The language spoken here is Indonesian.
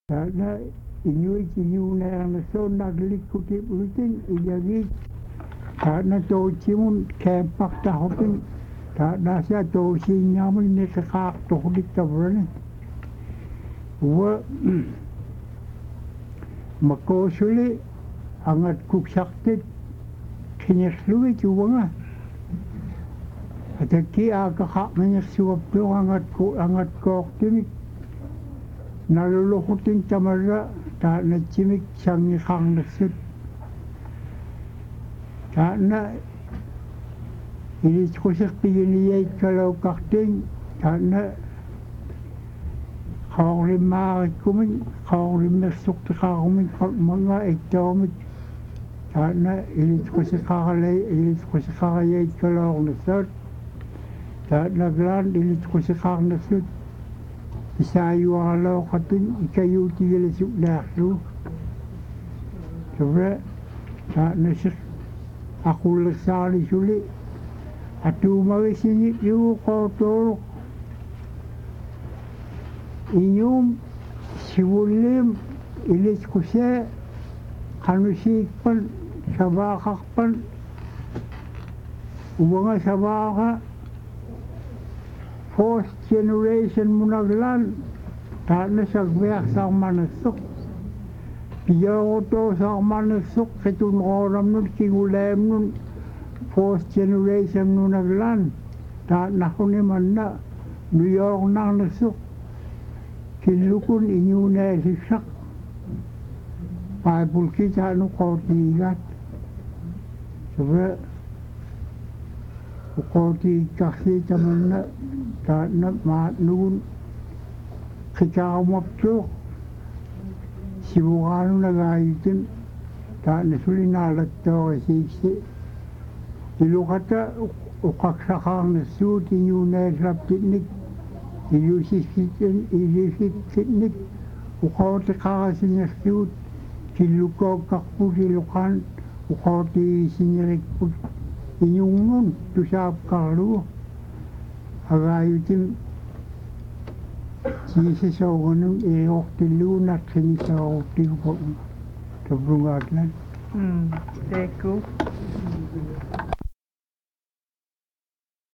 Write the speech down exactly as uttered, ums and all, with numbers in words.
na inuit inuuna na so naglikuti ulitin ilagit ta na to chimun kempak ta hopin ta na sia to sinyamun ne kakak to hudik ta brane wa makosuli angat kuksaktit kinyakluwi chuwanga ataki akakak menyaksuwap to angat ko angat kok timik nalulukutin tamara ta na chimik changi khang na sut ta na ilis kusik piyiniyay kalau kakting ta na khawrim maakit kumin khawrim naksuk ta kakumin mga iktomit ta na ilis kusik kakalay ilis kusik kakayay kalau na sut ta naglan ilis kusik kak na sut isayu alaw katin ikayu tiyala suklaklu sabra ta nasik aku lesali suli atu mawisini yu kotor inyum siwulim ilis kuse kanusikpan sabakakpan ubanga sabaka fourth generation munaglan ta na sagbiak sa manasuk piyo to sa manasuk kitun oram nun kingulem nun fourth generation munaglan ta na kuni man na New York nang nasuk kilukun inyu na sisak Bible kita no kortigat sabra korti kasi taman na ta na maat nun kita umapso sibukano na gayitin ta nasuli nalat to kasi ilukata ukaksakang na suit inyo na sarap tiknik ilusisitin ilusisitik ukawti kakasi na suit kilukog kakpo silukan ukawti sinirikpo inyong nun tusap kalu agayutin sisisawanong eok tilunat sinisaw tilpon sa brungatlan. Hmm, teku.